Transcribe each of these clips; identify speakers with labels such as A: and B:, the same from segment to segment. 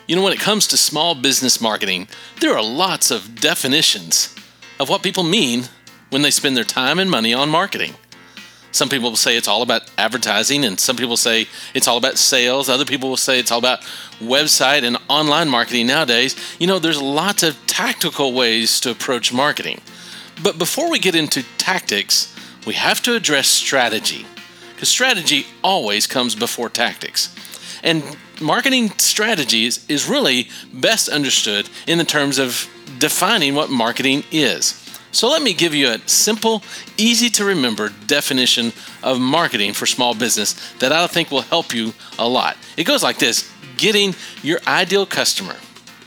A: When it comes to small business marketing, there are lots of definitions of what people mean when they spend their time and money on marketing. Some people will say it's all about advertising, and some people say it's all about sales. Other people will say it's all about website and online marketing nowadays. There's lots of tactical ways to approach marketing. But before we get into tactics, we have to address strategy, because strategy always comes before tactics. And marketing strategies is really best understood in the terms of defining what marketing is. So let me give you a simple, easy to remember definition of marketing for small business that I think will help you a lot. It goes like this: getting your ideal customer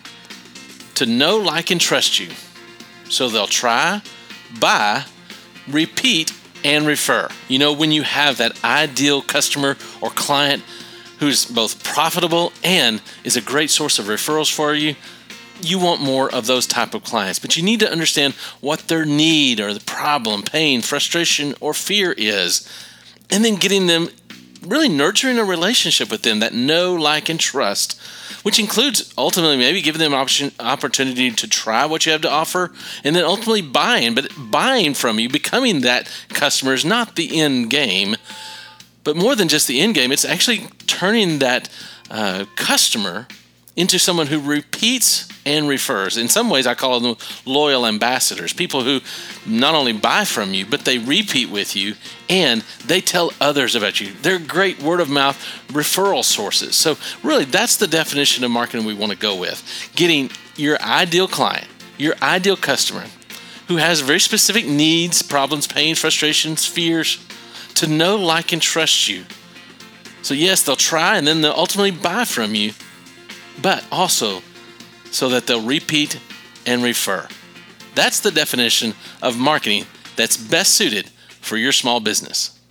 A: to know, like, and trust you so they'll try, buy, repeat, and refer. When you have that ideal customer or client who's both profitable and is a great source of referrals for you, you want more of those type of clients. But you need to understand what their need or the problem, pain, frustration, or fear is. And then getting them, really nurturing a relationship with them that know, like, and trust, which includes ultimately maybe giving them opportunity to try what you have to offer, and then ultimately buying. But buying from you, becoming that customer, is not the end game. But more than just the end game, it's actually turning that customer into someone who repeats and refers. In some ways, I call them loyal ambassadors, people who not only buy from you, but they repeat with you and they tell others about you. They're great word-of-mouth referral sources. So really, that's the definition of marketing we want to go with. Getting your ideal client, your ideal customer, who has very specific needs, problems, pain, frustrations, fears, to know, like, and trust you. So yes, they'll try and then they'll ultimately buy from you, but also so that they'll repeat and refer. That's the definition of marketing that's best suited for your small business.